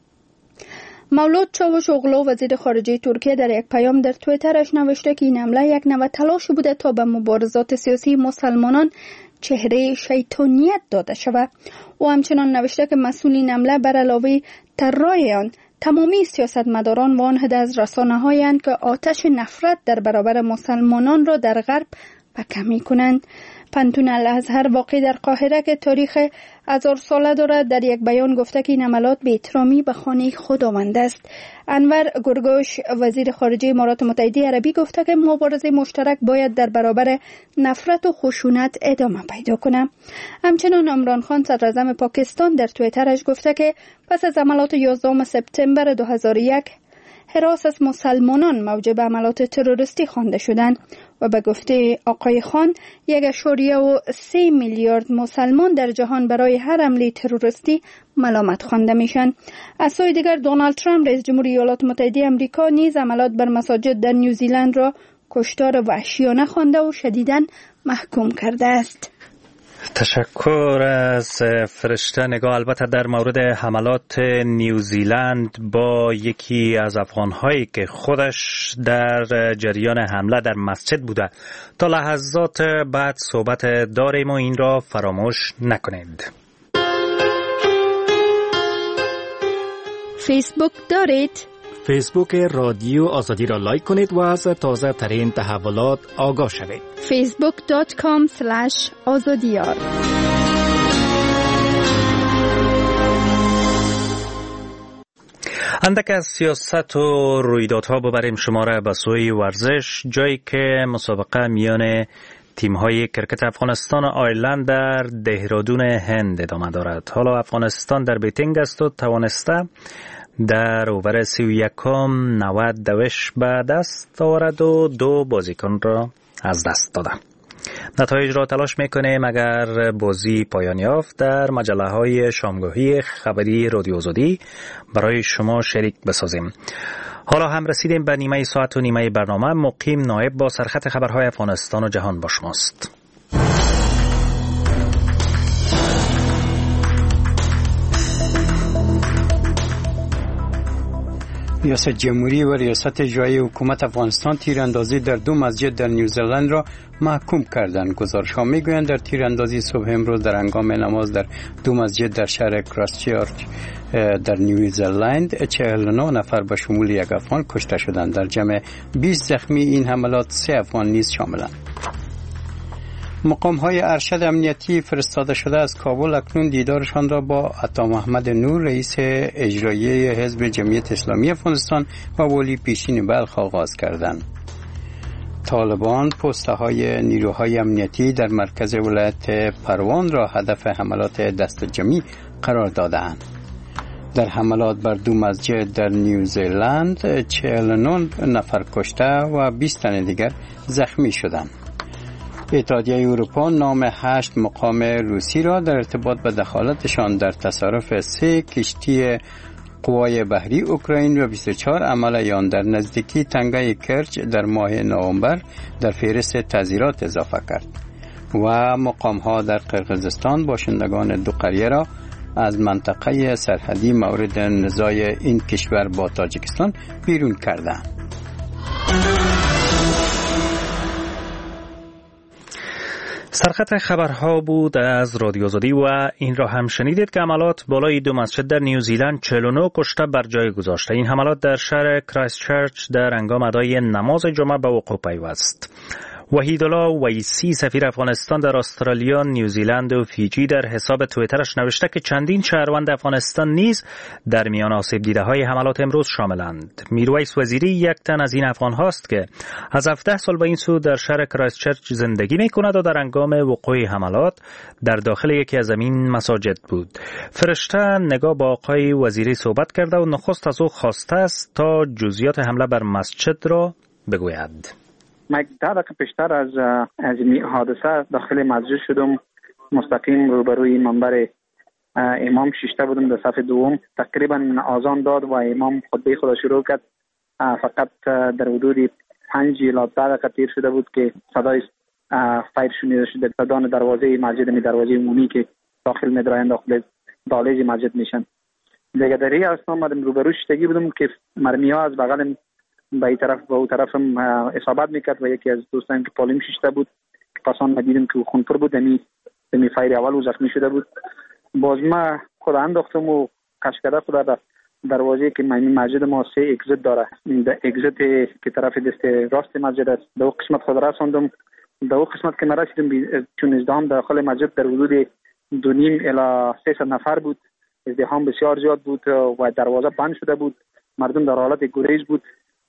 مولود چاوش اوغلو وزیر خارجه ترکیه در یک پیام در توییترش نوشته که این حمله یک نوع تلاش بوده تا به مبارزات سیاسی مسلمانان چهره شیطانیت داده شود. او همچنان نوشته که مسئولین حمله بر علاوه طراح آن تمامی سیاستمداران و آن عده از رسانه‌هایی اند که آتش نفرت در برابر مسلمانان را در غرب پکه می‌کنند. پنتون الازهر واقع در قاهره که تاریخ هزار ساله دارد در یک بیان گفته که این حملات به احترامی به خانه خداوند است. انور گرگوش وزیر خارجه امارات متحده عربی گفته که مبارزه مشترک باید در برابر نفرت و خشونت ادامه پیدا کنه. همچنین عمران خان صدر اعظم پاکستان در توییترش گفته که پس از حملات یازدهم سپتامبر دو هزار و یک حراس از مسلمانان موجب عملات تروریستی خوانده شدند و به گفته آقای خان یک اشاریه و سه میلیارد مسلمان در جهان برای هر حمله تروریستی ملامت خوانده میشن. از سوی دیگر دونالد ترامپ رئیس جمهوری ایالات متحده آمریکا نیز عملات بر مساجد در نیوزیلند را کشتار وحشیانه خوانده و شدیداً محکوم کرده است. تشکر از فرشته نگاه. البته در مورد حملات نیوزیلند با یکی از افغانهایی که خودش در جریان حمله در مسجد بوده تا لحظات بعد صحبت داریم و این را فراموش نکنید. فیسبوک دارید؟ فیسبوک رادیو آزادی را لایک کنید و از تازه ترین تحولات آگاه شوید. فیسبوک دات کام اسلش آزادیار. اندک از سیاست و رویدادها ببریم شما را به سوی ورزش، جایی که مسابقه میان تیم‌های کرکت افغانستان و آیرلند در دهرادون هند ادامه دارد. حالا افغانستان در بیتینگ است و توانسته در اوور سی و یکم نود دوش به دست آورد و دو بازیکن را از دست داده. نتایج را تلاش میکنیم اگر بازی پایان یافت در مجله های شامگاهی خبری رادیو آزادی برای شما شریک بسازیم. حالا هم رسیدیم به نیمه ساعت و نیمه برنامه. مقیم نایب با سرخط خبرهای افغانستان و جهان با شماست. ریاست جمهوری و ریاست اجرایی حکومت افغانستان تیراندازی در دو مسجد در نیوزلند را محکوم کردند. گزارش‌ها می‌گویند در تیراندازی صبح امروز در هنگام نماز در دو مسجد در شهر کرایستچرچ در نیوزلند چهل و نه نفر به شمول یک افغان کشته شدند. در جمع بیست زخمی این حملات سه افغان نیز شاملند. مقام‌های ارشد امنیتی فرستاده شده از کابل اکنون دیدارشان را با عطا محمد نور رئیس اجرایی حزب جمعیت اسلامی افغانستان و ولی پیشین بلخ آغاز کردند. طالبان پست‌های نیروهای امنیتی در مرکز ولایت پروان را هدف حملات دست جمعی قرار دادند. در حملات بر دو مسجد در نیوزلند چهل و نه نفر کشته و بیست تن دیگر زخمی شدند. اتحادیه اروپا نام هشت مقام روسی را در ارتباط به دخالتشان در تصرف سه کشتی قوای بحری اوکراین و بیست و چهار عمله آن در نزدیکی تنگه کرچ در ماه نوامبر در فهرست تعزیرات اضافه کرد و مقام‌ها در قرقیزستان باشندگان دو قریه را از منطقه سرحدی مورد نزاع این کشور با تاجیکستان بیرون کردند. سرخط خبرها بود از رادیو آزادی و این را هم شنیدید که حملات بالای دو مسجد در نیوزیلند چهل و نه کشته بر جای گذاشته. این حملات در شهر کرایستچرچ در هنگام ادای نماز جمعه به وقوع پیوست. وحیدالله ویسی سفیر افغانستان در استرالیا، نیوزیلند و فیجی در حساب توییترش نوشته که چندین شهروند افغانستان نیز در میان آسیب دیده های حملات امروز شاملند. میرویس وزیری یک تن از این افغان هاست که از هفده سال به این سو در شهر کرایستچرچ زندگی می کند و در هنگام وقوع حملات در داخل یکی از این مساجد بود. فرشته نگاه با آقای وزیری صحبت کرده و نخست از او خواسته است تا جزئیات حمله بر مسجد را بگوید. من ده دقیقه پیشتر از از این حادثه داخل مسجد شدم، مستقیم روبروی منبر امام شیشته بودم در صف دوم. تقریبا آذان داد و امام خطبه خود شروع کرد. فقط در حدود پنج الی ده دقیقه تیر شده بود که صدای فایر شنیده شد. صدای دروازه مسجد می دروازه عمومی که داخل می‌درایند داخل دالج مسجد میشن. دیگه در این اصلا من روبرو شدگی بودم که مرمی‌ها از بغل به این طرف و اون طرف هم اصابت میکرد و یکی از دوستان که پالیم شیشته بود که پسان ما دیدیم که خونپر بود، دمی دمی فایر اول و زخمی شده بود. باز ما خود انداختم و کشکده خود در دروازه که مسجد ما سه اگزیت داره. در اگزیت که طرف دست راست مسجد است در اون قسمت خود رساندم. در اون قسمت که ما رسیدم چون ازدحام داخل مسجد در حدود دو نیم الی سیصد نفر بود. ازدحام بسیار زیاد بود و دروازه بند شده بود. مردم در حالت گریز بود.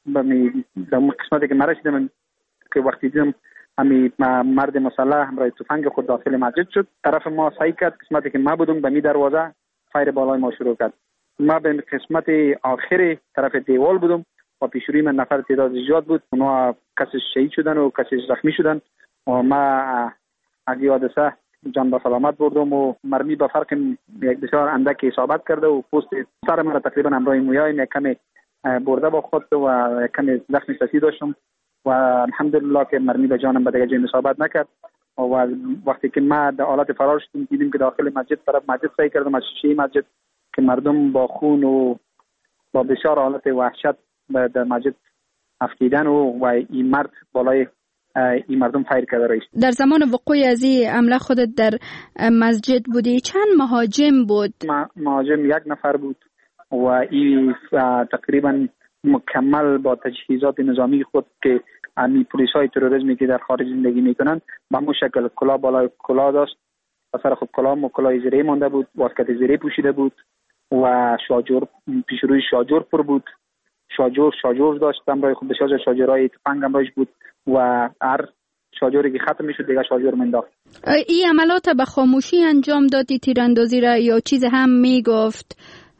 در اون قسمتی که من رسیدم که وقتی دیدم همی مرد مسلح همراه تفنگ خود داخل مسجد شد، طرف ما سعی کرد قسمتی که ما بودم به می دروازه فایر بالای ما شروع کرد. ما به قسمت آخر طرف دیوال بودم و پیشروی من نفر تعداد زیاد بود، اونا کسی شهید شدن و کسی زخمی شدن و ما اگه حادثه جان به سلامت بردم و مرمی به فرق یک بسیار اندک اصابت کرده و پوست سر من تقریبا همراه مویایم یک کمی برده با خود و کمی زخم سسی داشتم و الحمدلله که مرمی به جانم به دیگه جای اصابت نکرد. و وقتی که ما در حالت فرار شدیم دیدیم که داخل مسجد طرف مسجد سعی کردم از شیشه مسجد که مردم با خون و با بسیار حالت وحشت در مسجد افتیدن و و این مرد بالای این مردم فایر کرده رئیس. در زمان وقوع از این حمله خودت در مسجد بودی، چند مهاجم بود؟ مهاجم یک نفر بود و این تقریبا مکمل با تجهیزات نظامی خود که امی پلیس های تروریسمی که در خارج زندگی میکنن به همون شکل کلاه بالای کلاه داشت و سر خود کلاه و کلاه زیره مانده بود، واسکت زیره پوشیده بود و شاجور پیشروی شاجور پر بود. شاجور شاجور داشت همراه خود بسیار شاجورای تفنگ همراهش بود و هر شاجوری که ختم میشد دیگه شاجور منداخت. این عملات به خاموشی انجام دادی تیراندازی را یا چیز هم میگفت؟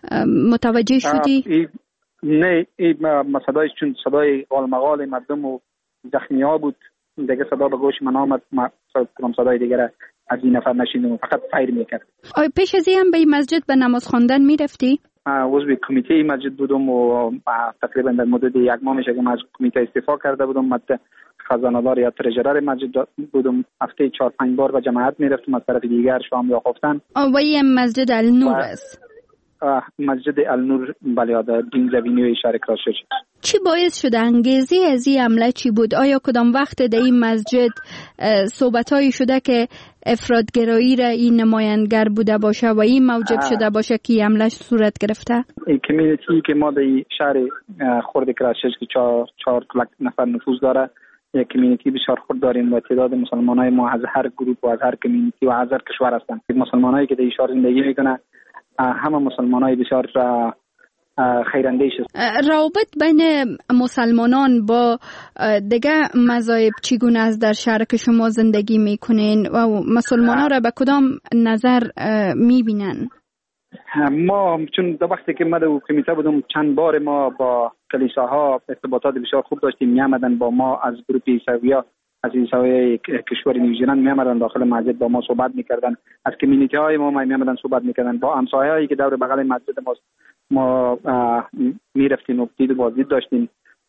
متوجه شدی؟ ای نه ای صدای چون صدای غالمغال مردم و زخمی ها بود دیگه صدا به گوش من آمد. ما صدای دیگر از این نفر نشیدم، فقط فایر میکرد. پیش از این هم به مسجد به نماز خواندن میرفتی؟ عضو کمیته مسجد بودم و تقریبا در مدت یک ماه میشه که از کمیته استعفا کرده بودم. مت خزانه‌دار یا ترژرر مسجد بودم. هفته چهار پنج بار به جماعت میرفتم از طرف دیگر شام یا خفتن. و این مسجد النور است. مسجد النور بله در دین زمینی شهر کرایستچرچ. چی باعث شده انگیزه از این حمله چی بود؟ آیا کدام وقت در این مسجد صحبت‌هایی شده که افراط‌گرایی را این نمایانگر بوده باشه و این موجب شده باشه که حمله صورت گرفته؟ این کمیونیتی که ما در شهر خرد کرایستچرچ که چهار چهار نفر نفوذ داره، یک کمیونیتی بسیار خرد داریم و تعداد مسلمانای ما از هر گروه و از هر کمیونیتی و از هر کشور هستند. مسلمانایی که در این شهر زندگی میکنه همه مسلمانای بسیار خیراندیش است. روابط بین مسلمانان با دیگه مذاهب چگونه است در شهر که شما زندگی میکنین و مسلمانان را به کدام نظر میبینن؟ ما چون در وقتی که ما در کمیته بودم چند بار ما با کلیساها ارتباطات بسیار خوب داشتیم. میامدن با ما از گروه عیسوی‌ها از عیسوی کشور نیوزیلند میامدن داخل مسجد با ما صحبت میکردن. از کمیونیتی های ما میامدن صحبت میکردن. با همسایه‌هایی که دور بغل مسجد ما ما میرفتیم و دید و بازدید داشتیم.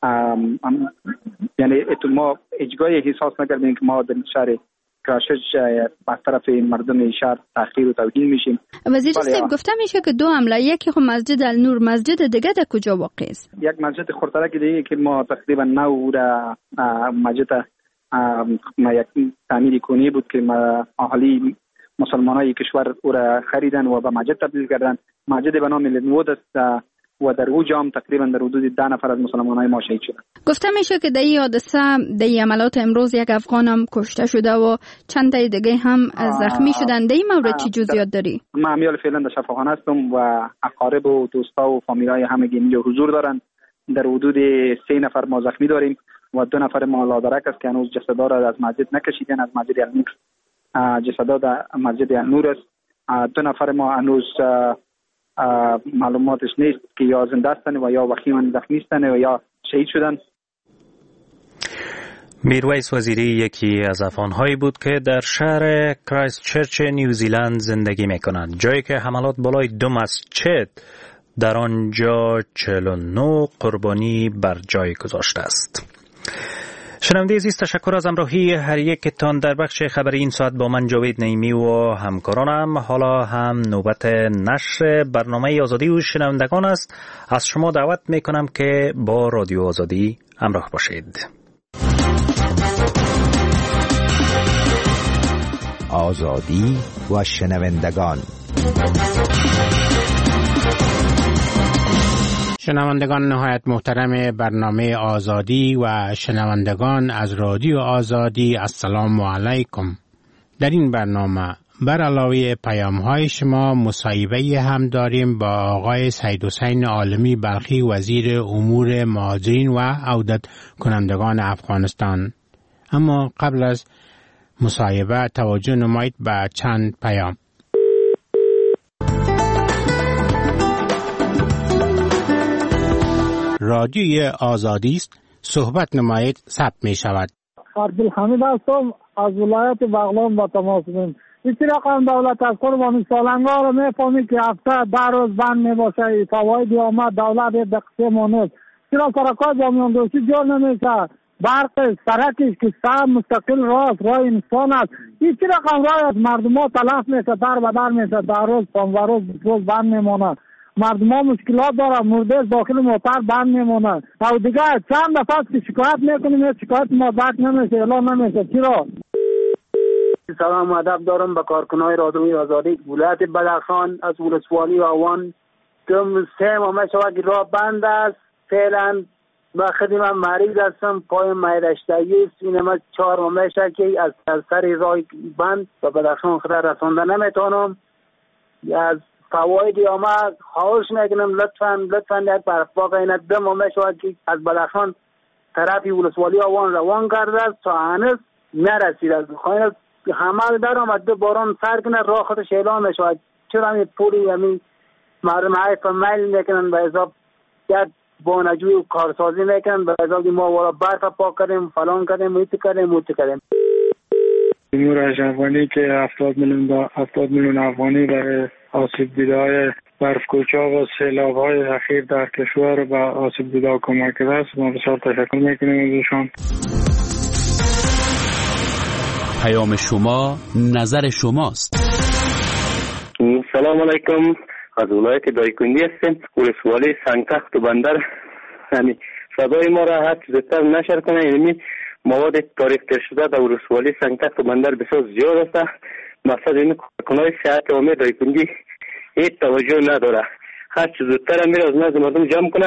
یعنی ما هیچگاه احساس نکردیم که ما در شهر کرایستچرچ از طرف مردم شهر تحقیر و توهین میشیم. وزیر صاحب گفته میشه که دو حمله، یکی خب مسجد النور، مسجد دیگه در کجا واقع است؟ یک مسجد خردترک دیگه که ما تقریبا نو را مسجد ما یک تعمیر کنی بود که ما اهالی مسلمانای کشور او را خریدن و به مسجد تبدیل کردن. مسجد به نام لنوود است و در او جام تقریبا در حدود ده نفر از مسلمانای ما شهید شدند. گفته میشه که در این حادثه در این عملات امروز یک افغان هم کشته شده و چند تا دیگه هم زخمی شدند. در این مورد چی جزئیات داری؟ ما امیال فعلا در شفاخانه هستم و اقارب و دوستا و فامیلای همگی اینجا حضور دارند. در حدود سه نفر ما زخمی داریم و دو نفر ما لادرک است که هنوز جسدا را از مسجد نکشیدن. از مسجد النور جسدا در مسجد النور است. دو نفر ما هنوز معلوماتش نیست که یا زنده هستند و یا وخیما زخمی هستند و یا شهید شدند. میرویس وزیری یکی از افغان‌هایی بود که در شهر کرایستچرچ نیوزیلند زندگی می‌کنند، جایی که حملات بالای دو مسجد در آنجا چهل و نه قربانی بر جای گذاشته است. شنونده عزیز، تشکر از همراهی هر یکتان در بخش خبری این ساعت با من جاوید نعیمی و همکارانم. حالا هم نوبت نشر برنامه آزادی و شنوندگان است. از شما دعوت میکنم که با رادیو آزادی همراه باشید. آزادی و شنوندگان. شنوندگان نهایت محترم برنامه آزادی و شنوندگان از رادیو آزادی، السلام علیکم. در این برنامه بر علاوه پیام‌های شما مصاحبه هم داریم با آقای سید حسین عالمی بلخی، وزیر امور مهاجرین و عودت کنندگان افغانستان. اما قبل از مصاحبه توجه نمایید به چند پیام. رادیوی آزادی است، صحبت نمایید، ثبت می شود. عبدالحمید هستم از ولایت بغلان با تماس می‌گیرم. این رقم دولت از قربانی سالنگا رو میفهمی که هفته ده روز بند میباشه. فواید آمد دولت یه دقیقه مونست. چرا سرکای بامیان دوستی جور نمیشه؟ برق سرکش که سه مستقل راست راه انسان است. این چی رقم راه از مردم ها تلف میشه، در بدر میشه، در روز پانزده روز روز بند میمونه. مردم ها مشکلات دارن، مرده داخل موتر بند میمونن. او دیگه چند دفعه که شکایت میکنیم شکایت ما بک نمیشه، اعلان نمیشه. چرا؟ سلام و ادب دارم به کارکنای رادیوی آزادی ولایت بدخشان از ولسوالی آوان. دم سه ماه شود که راه بند است. فعلا با خدمت مریض هستم، پای معده‌اشتهی است. اینم چهار ماه شد که از از سر راه بند و بدخشان خود رسانده نمیتونم. از فواید آمد خواهش میکنم لطفاً لطفاً یک برفاق این دو ماه شود که از بدخشان طرفی ولسوالی آوان روان کرده تا هنوز نرسید. از خواهیم همه در آمد دو باران سر کنه راه خودش اعلام میشود. چرا همین پولی همین مردم حیف میل میکنن به حساب یک بانجوی و کارسازی میکنن به حساب ما وارا برف پاک کردیم فلان کردیم ایت کردیم اوت کردیم. امور افغانی که هفتاد میلیون هفتاد میلیون افغانی برای آسیب دیده های برفکوچا و سیلاب های اخیر در کشور به آسیب دیده کمک کرده است. ما بسیار تشکر میکنیم ازشان. پیام شما نظر شماست. سلام علیکم، از ولایت دایکنی هستم. ولسوالی سنگتخت و بندر همین صدای ما را حد زودتر نشر کنه. یعنی مواد تاریخ شده در ولسوالی سنگتخت و بندر بسیار زیاد است. مقصد این کارکنای صحت عامه دایکنی هیچ توجه نداره. هر چه زودتر میره از نزد مردم جمع کنه.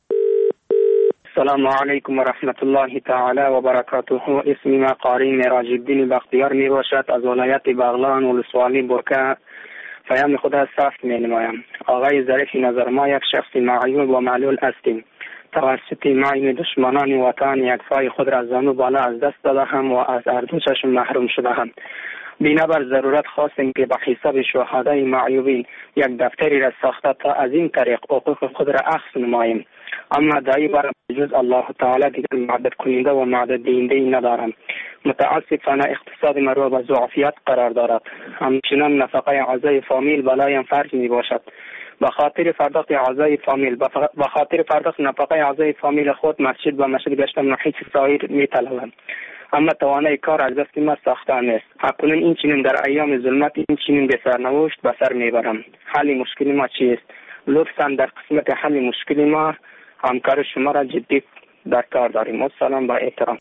السلام علیکم و رحمت الله تعالی و برکاته. اسمی ما قاری معراج الدین بختیار می باشد. از ولایت بغلان ولسوالی برکه پیام خدا صفت می نمایم. آقای ظریف نظر ما یک شخص معیوب و معلول هستیم. توسط معین دشمنان وطن یک پای خود را از زانو بالا از دست داده هم و از هر دو چشم محروم شده هم. بنابر ضرورت خواستیم که به حساب شهدای معیوبین یک دفتری را ساخته تا از این طریق حقوق خود را اخذ نماییم. اما دایی برای جز الله تعالی دیگر معدد کننده و معدد دهنده ندارم. متاسفانه اقتصاد مرو به ضعفیت قرار دارد. همچنان نفقه اعضای فامیل بلایم فرض می باشد. به خاطر پرداخت اعضای فامیل به خاطر پرداخت نفقه اعضای فامیل خود مسجد و مسجد گشتم نحیف سایر می طلبم. اما توانای کار از دست ما ساخته نیست. اکنون این چنین در ایام ظلمت این چنین به سرنوشت به سر میبرم. حل مشکل ما چیست؟ لطفاً در قسمت حل مشکل ما همکار شما را جدی در کار داریم. السلام با احترام.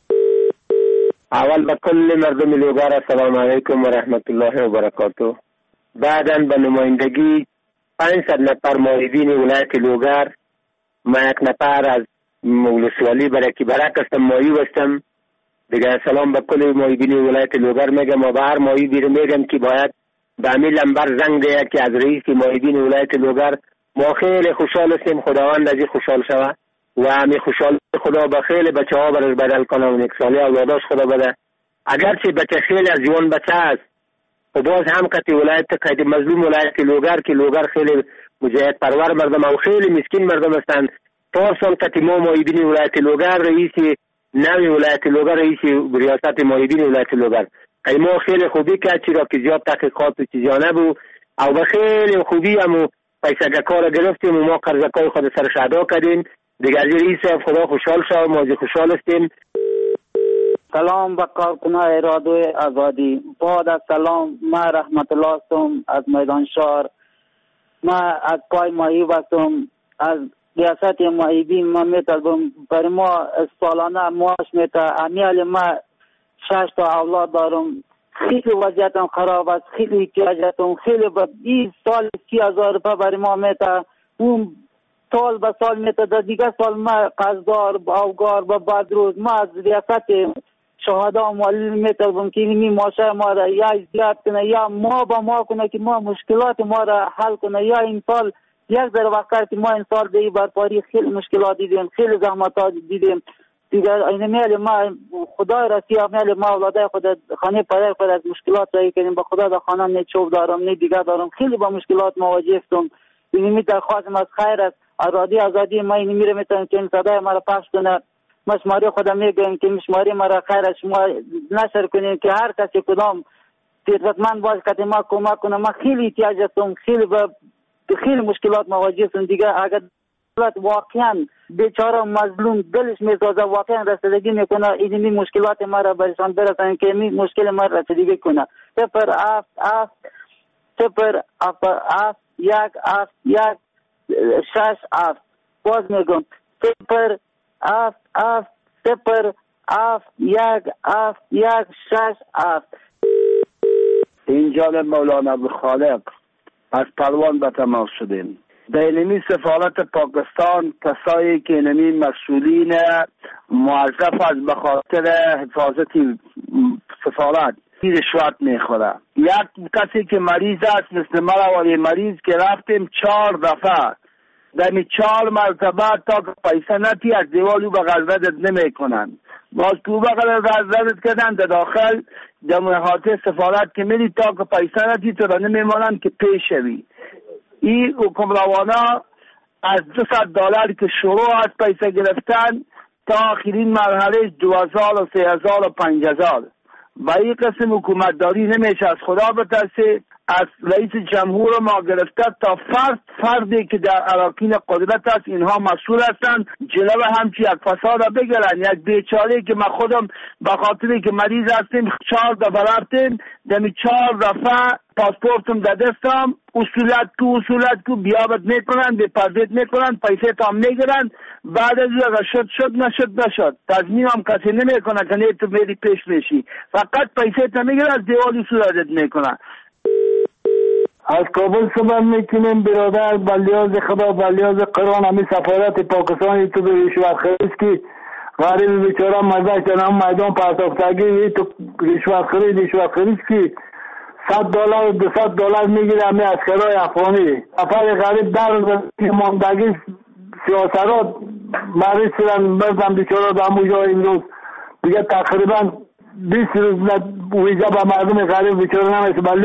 اول به کل مردم لوگار السلام علیکم و رحمت الله و برکاته. بعداً به نمایندگی پانصد نفر معیدین ولایت لوگار، ما یک نفر از ولسوالی برکی برک هستم، معیوب هستم. دیگه سلام به کل معیدین ولایت لوگار میگم و به هر معیدی رو میگم که باید به همین لمبر زنگ ده که از رئیس معیدین ولایت لوگار ما خیلی خوشحال هستیم. خداوند از این خوشحال شود و همین خوشحال خدا به خیلی بچه ها برش بدل کنه و نکسالی اولاداش خدا بده. اگرچه بچه خیلی از جوان بچه هست و باز هم قطعی ولایت قید مظلوم ولایت لوگار که لوگار خیلی مجاهد پرور مردم و خیلی مسکین مردم هستند. پار سال قطعی ما معیدین ولایت لوگار رئیس نوی ولایت لوگار رئیس ریاست معیدین ولایت لوگار قید ما خیلی خوبی کرد، چرا که زیاد تحقیقات و چیزی نبود او به خیلی خوبی هم پیسه کار گرفتیم و ما قرضکای خود سرش ادا کردیم. دیگر رئیس خدا خوشحال شد، ما خوشحال هستیم. سلام به کارکنای رادیو آزادی. بعد از سلام ما رحمت الله هستم از میدان شهر. ما از پای معیوب هستم. از ریاست معیبین ما میطلبم برای ما سالانه معاش میته. امیال ما شش تا اولاد دارم. خیلی وضعیتم خراب است، خیلی احتیاجاتم خیلی با بیست سال سی هزار روپه برای ما میته. اون سال به سال میته. در دیگه سال ما قصدار اوگار با بعد روز ما از ریاست شهدا معلم میطلبم که این ماشه ما را یا زیاد کنه یا ما با ما کنه که ما مشکلات ما را حل کنه. یا این سال یک در وقت ما این سال دیگه برپاری خیلی مشکلات دیدیم، خیلی زحمات دیدیم. دیگر این میل ما خدای راستی میل ما اولادای خود خانه پدر خود از مشکلات رایی کنیم. با خدا در خانه نه چوب دارم نه دیگه دارم، خیلی با مشکلات مواجه هستم. این می درخواستم از خیر است رادیو آزادی ما این میره میتونم که این صدای ما را پخش کنه. ما شماره خودم میگم که شماره ما را خیر است شما نشر کنیم که هر کسی کدام ثروتمند باشه که ما کمک کنه. ما خیلی احتیاج هستم، خیلی با خیلی مشکلات مواجه هستم. دیگه اگر واقعا بیچاره مظلوم دلش میسازه واقعا رسیدگی میکنه این مشکلات ما را برشان برسن که این مشکل ما رسیدگی کنه. صفر هفت هفت صفر هفت هفت یک هفت یک شش هفت. باز میگم صفر هفت هفت صفر هفت یک هفت یک شش هفت. اینجا مولانا ابوخالق از پروان به تماس شدیم. در اینمی سفارت پاکستان کسایی که اینمی مسئولین موظف از به خاطر حفاظت سفارت رشوت میخوره. یک کسی که مریض است مثل مرا و مریض که رفتیم چهار دفعه دمی چهار مرتبه تا که پیسه نتی از دیوالو به غزدت نمی کنن. باز تو بقیل غزدت کردن در داخل در محاطه سفارت که میری تا که پیسه نتی تو را نمی مانن که پیش شوی. این حکمروانا از دویست دلار که شروع از پیسه گرفتن تا آخرین مرحله دو هزار و سه هزار و پنج هزار. با این قسم حکومتداری نمیشه از خدا بترسه. از رئیس جمهور ما گرفته تا فرد فردی که در اراکین قدرت است اینها مسئول هستند جلو همچی یک فساد بگیرن. یک بیچاره که ما خودم به خاطری که مریض هستیم چهار دفعه رفتیم دمی چهار دفعه پاسپورتم در دستم اصولت کو اصولت کو بیابت میکنن به پردیت میکنن پیسه تام میگیرن بعد از اگر شد شد نشد نشد تضمین هم کسی نمیکنه که نه تو میری پیش میشی فقط پیسه تا میگیرن از دیوالی صورتت میکنن. از کابل صبح میکنیم برادر بلیاز خدا بلیاز قرآن همی سفارت پاکستانی تو به رشوت خریز که غریب بیچاره مزدش در هم میدان پرتافتگی تو رشوت خرید رشوت خریز که صد دلار دویست دلار میگیره همی اسکرای افغانی افر غریب در ماندگی سیاسرات مریض شدن بردن بیچاره در همون جای امروز دیگه تقریبا بیست روز ویزا به مردم غریب بیچاره نمیشه.